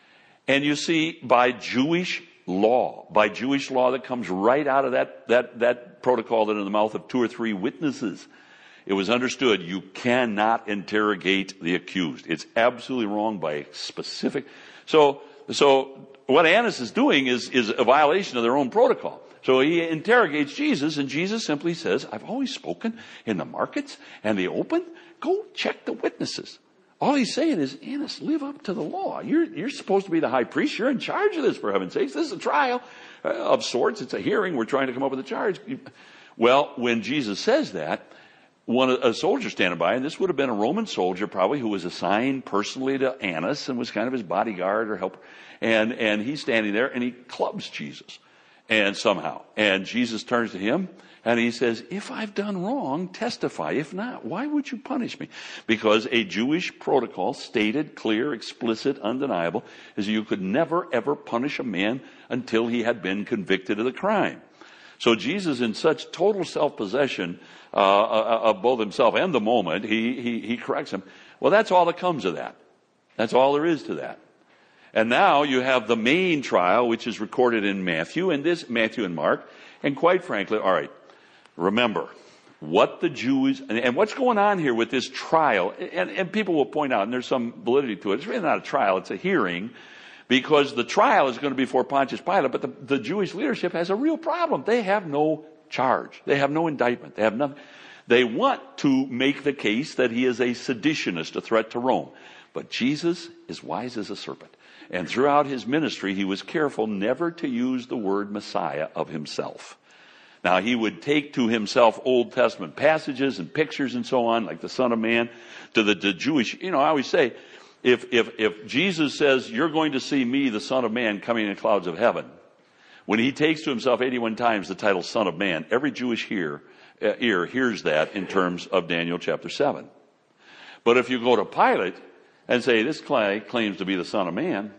And you see, by Jewish law, by Jewish law that comes right out of that, that, that protocol that in the mouth of two or three witnesses, it was understood you cannot interrogate the accused. It's absolutely wrong by specific. So, so what Annas is doing is, is a violation of their own protocol. So he interrogates Jesus, and Jesus simply says, I've always spoken in the markets and the open. Go check the witnesses. All he's saying is, Annas, live up to the law. You're, you're supposed to be the high priest. You're in charge of this, for heaven's sakes. This is a trial uh, of sorts. It's a hearing. We're trying to come up with a charge. Well, when Jesus says that, one a soldier standing by, and this would have been a Roman soldier probably who was assigned personally to Annas and was kind of his bodyguard or helper. And, and he's standing there, and he clubs Jesus. And somehow, and Jesus turns to him and he says, if I've done wrong, testify. If not, why would you punish me? Because a Jewish protocol, stated, clear, explicit, undeniable, is you could never ever punish a man until he had been convicted of the crime. So Jesus, in such total self-possession uh, of both himself and the moment, he, he, he corrects him. Well, that's all that comes of that. That's all there is to that. And now you have the main trial, which is recorded in Matthew, and this, Matthew and Mark. And quite frankly, all right, remember what the Jews, and, and what's going on here with this trial, and, and people will point out, and there's some validity to it, it's really not a trial, it's a hearing, because the trial is going to be before Pontius Pilate, but the, the Jewish leadership has a real problem. They have no charge. They have no indictment. They have nothing. They want to make the case that he is a seditionist, a threat to Rome. But Jesus is wise as a serpent. And throughout his ministry, he was careful never to use the word Messiah of himself. Now, he would take to himself Old Testament passages and pictures and so on, like the Son of Man, to the, the Jewish, you know, I always say, if, if, if Jesus says, you're going to see me, the Son of Man, coming in clouds of heaven, when he takes to himself eighty-one times the title Son of Man, every Jewish hearer uh, ear hears that in terms of Daniel chapter seven. But if you go to Pilate and say, this clay claims to be the Son of Man,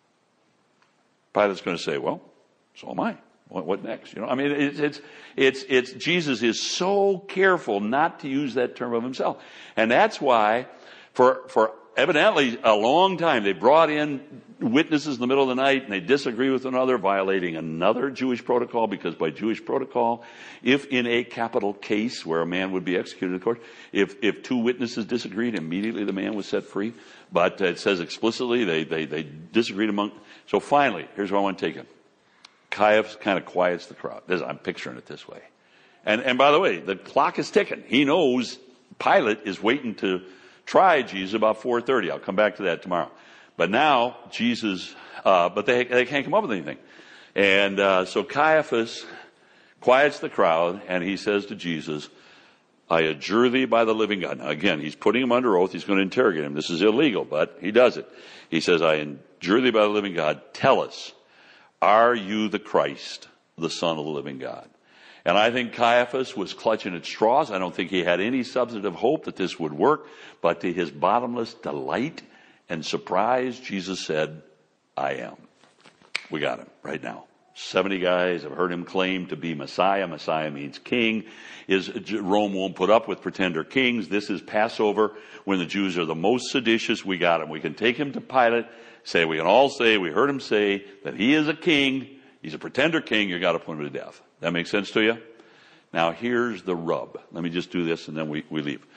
Pilate's going to say, well, so am I. What, what next? You know, I mean, it's, it's, it's, it's, Jesus is so careful not to use that term of himself. And that's why, for, for evidently a long time, they brought in witnesses in the middle of the night and they disagree with one another, violating another Jewish protocol, because by Jewish protocol, if in a capital case where a man would be executed in court, if, if two witnesses disagreed, immediately the man was set free. But it says explicitly they, they, they disagreed among. So finally, here's where I want to take it. Caiaphas kind of quiets the crowd. This, I'm picturing it this way. And, and by the way, the clock is ticking. He knows Pilate is waiting to try Jesus about four thirty. I'll come back to that tomorrow. But now Jesus, uh, but they, they can't come up with anything. And uh, so Caiaphas quiets the crowd and he says to Jesus, I adjure thee by the living God. Now again, he's putting him under oath. He's going to interrogate him. This is illegal, but he does it. He says, I adjure thee by the living God. Tell us, are you the Christ, the Son of the living God? And I think Caiaphas was clutching at straws. I don't think he had any substantive hope that this would work. But to his bottomless delight and surprise, Jesus said, I am. We got him right now. seventy guys have heard him claim to be Messiah. Messiah means king. Is Rome won't put up with pretender kings. This is Passover when the Jews are the most seditious. We got him. We can take him to Pilate. Say, we can all say, we heard him say that he is a king. He's a pretender king. You got to put him to death. That makes sense to you? Now here's the rub. Let me just do this and then we, we leave.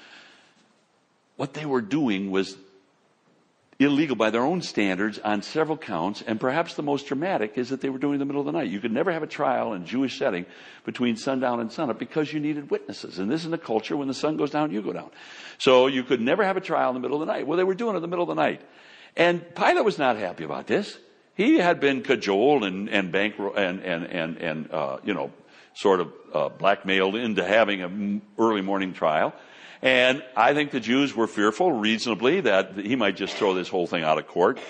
What they were doing was illegal by their own standards on several counts, and perhaps the most dramatic is that they were doing it in the middle of the night. You could never have a trial in a Jewish setting between sundown and sunup because you needed witnesses. And this is a culture, when the sun goes down, you go down. So you could never have a trial in the middle of the night. Well, they were doing it in the middle of the night. And Pilate was not happy about this. He had been cajoled and, and bankrolled and, and, and, and uh, you know, sort of uh, blackmailed into having an early morning trial. And I think the Jews were fearful, reasonably, that he might just throw this whole thing out of court.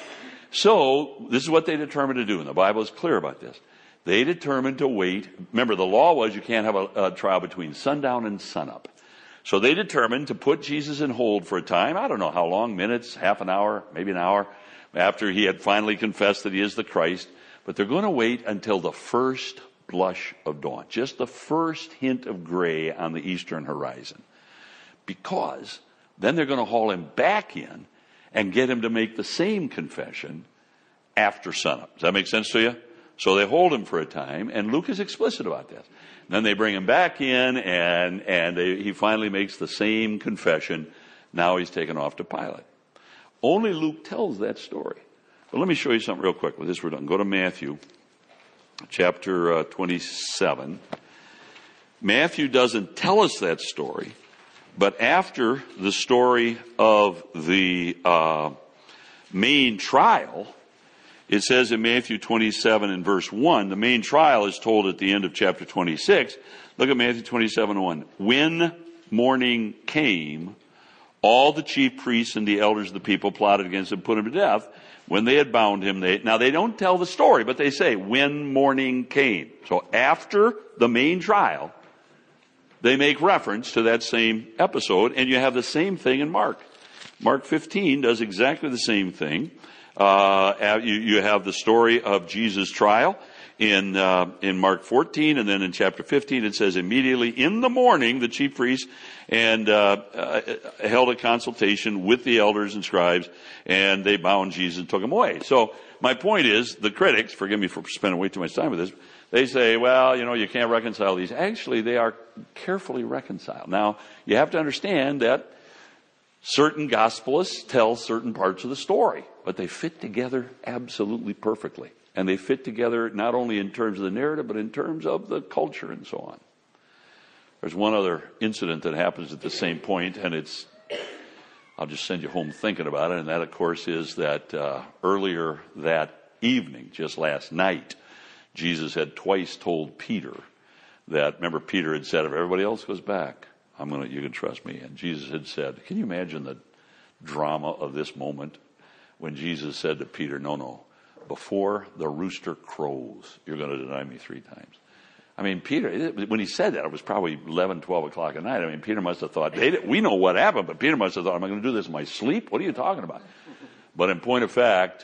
So this is what they determined to do, and the Bible is clear about this. They determined to wait. Remember, the law was you can't have a, a trial between sundown and sunup. So they determined to put Jesus in hold for a time. I don't know how long, minutes, half an hour, maybe an hour, after he had finally confessed that he is the Christ. But they're going to wait until the first blush of dawn, just the first hint of gray on the eastern horizon. Because then they're going to haul him back in and get him to make the same confession after sunup. Does that make sense to you? So they hold him for a time, and Luke is explicit about this. Then they bring him back in, and, and they, he finally makes the same confession. Now he's taken off to Pilate. Only Luke tells that story. But let me show you something real quick. With this we're done. Go to Matthew chapter uh, twenty-seven. Matthew doesn't tell us that story. But after the story of the uh, main trial, it says in Matthew twenty-seven and verse one, the main trial is told at the end of chapter twenty-six. Look at Matthew twenty-seven one. When morning came, all the chief priests and the elders of the people plotted against him, put him to death. When they had bound him, they, now they don't tell the story, but they say, when morning came. So after the main trial, they make reference to that same episode, and you have the same thing in Mark. Mark fifteen does exactly the same thing. Uh, you, you have the story of Jesus' trial in uh, in Mark fourteen, and then in chapter fifteen it says, immediately in the morning the chief priests and uh, uh, held a consultation with the elders and scribes, and they bound Jesus and took him away. So my point is, the critics, forgive me for spending way too much time with this, they say, well, you know, you can't reconcile these. Actually, they are carefully reconciled. Now, you have to understand that certain gospelists tell certain parts of the story, but they fit together absolutely perfectly. And they fit together not only in terms of the narrative, but in terms of the culture and so on. There's one other incident that happens at the same point, and it's, I'll just send you home thinking about it, and that, of course, is that uh, earlier that evening, just last night, Jesus had twice told Peter that, remember, Peter had said, if everybody else goes back, I'm going to, you can trust me. And Jesus had said, can you imagine the drama of this moment when Jesus said to Peter, no, no, before the rooster crows, you're going to deny me three times. I mean, Peter, when he said that, it was probably eleven, twelve o'clock at night. I mean, Peter must have thought, they, we know what happened, but Peter must have thought, am I going to do this in my sleep? What are you talking about? But in point of fact,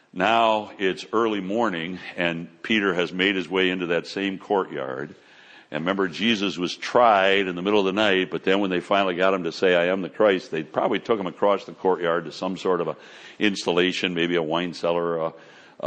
now it's early morning, and Peter has made his way into that same courtyard. And remember, Jesus was tried in the middle of the night, but then when they finally got him to say, I am the Christ, they probably took him across the courtyard to some sort of a installation, maybe a wine cellar, a,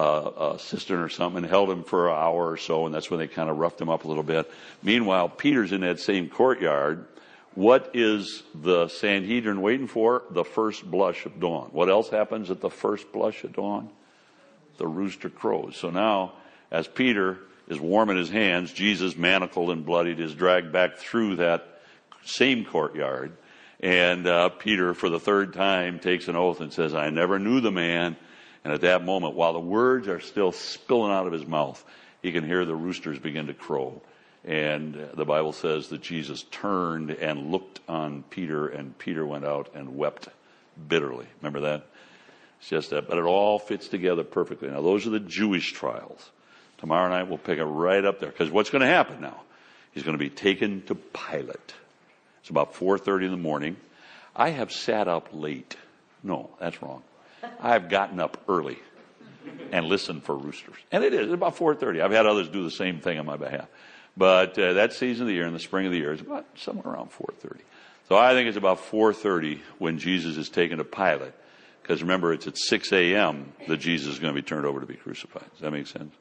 a, a cistern or something, and held him for an hour or so, and that's when they kind of roughed him up a little bit. Meanwhile, Peter's in that same courtyard. What is the Sanhedrin waiting for? The first blush of dawn. What else happens at the first blush of dawn? The rooster crows. So now, as Peter is warming his hands, Jesus, manacled and bloodied, is dragged back through that same courtyard. And uh, Peter, for the third time, takes an oath and says, I never knew the man. And at that moment, while the words are still spilling out of his mouth, he can hear the roosters begin to crow. And uh, the Bible says that Jesus turned and looked on Peter, and Peter went out and wept bitterly. Remember that? It's just that. But it all fits together perfectly. Now, those are the Jewish trials. Tomorrow night we'll pick it right up there. Because what's going to happen now? He's going to be taken to Pilate. It's about four thirty in the morning. I have sat up late. No, that's wrong. I have gotten up early and listened for roosters. And it is. It's about four thirty. I've had others do the same thing on my behalf. But uh, that season of the year, in the spring of the year, is about somewhere around four thirty. So I think it's about four thirty when Jesus is taken to Pilate. Because remember, it's at six a.m. that Jesus is going to be turned over to be crucified. Does that make sense?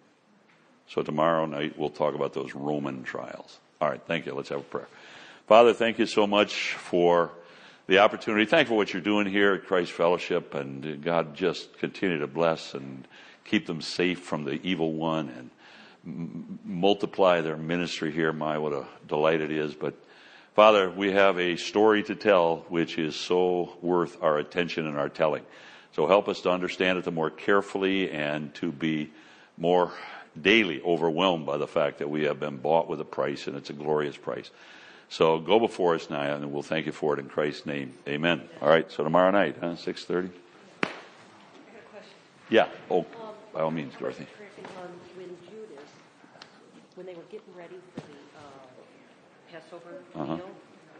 So tomorrow night, we'll talk about those Roman trials. All right, thank you. Let's have a prayer. Father, thank you so much for the opportunity. Thank you for what you're doing here at Christ Fellowship. And God, just continue to bless and keep them safe from the evil one and m- multiply their ministry here. My, what a delight it is. But Father, we have a story to tell which is so worth our attention and our telling. So help us to understand it the more carefully and to be more daily overwhelmed by the fact that we have been bought with a price, and it's a glorious price. So go before us now, and we'll thank you for it in Christ's name. Amen. All right, so tomorrow night, huh, six thirty? I got a question. Yeah. Oh, Um, by all means, Dorothy. Um, when Judas, when they were getting ready for the uh, Passover Uh-huh. meal,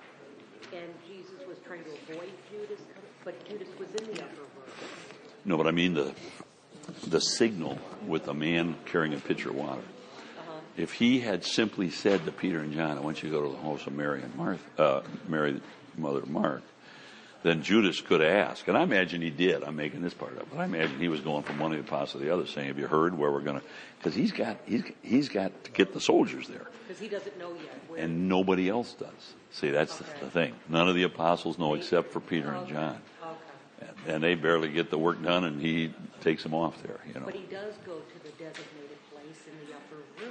and Jesus was trying to avoid Judas, but Judas was in the upper room. No, but I mean the the signal with a man carrying a pitcher of water. Uh-huh. If he had simply said to Peter and John, I want you to go to the house of Mary and Martha, uh, Mary, mother of Mark, then Judas could ask. And I imagine he did. I'm making this part up. But I imagine he was going from one of the apostles to the other saying, have you heard where we're going to, because he's got, he's, he's got to get the soldiers there. Because he doesn't know yet. Where And nobody else does. See, that's Okay. the, the thing. None of the apostles know except for Peter and Okay. John. Okay. And, and they barely get the work done, and he takes them off there, you know. But he does go to the designated place in the upper room.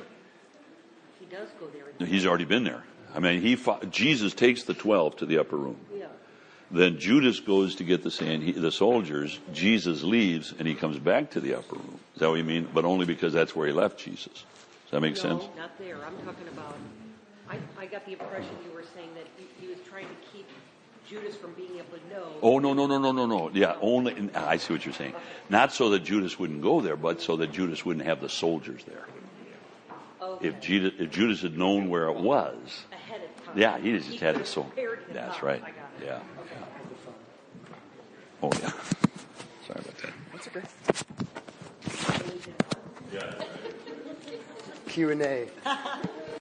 He does go there. He's already been there. I mean, he fought, Jesus takes the twelve to the upper room. Yeah. Then Judas goes to get the sand, he, the soldiers. Jesus leaves, and he comes back to the upper room. Is that what you mean? But only because that's where he left Jesus. Does that make no, sense? not there. I'm talking about, I, I got the impression you were saying that he, he was trying to keep Judas from being able to know. Oh, no, no, no, no, no, no. Yeah, only, I see what you're saying. Not so that Judas wouldn't go there, but so that Judas wouldn't have the soldiers there. Okay. If Judas, if Judas had known where it was, Ahead of time. yeah, he just He had could it so. prepared him That's up. right. I got it. Yeah. Okay. yeah. Oh, yeah. Sorry about that. That's okay. Yeah. Q and A.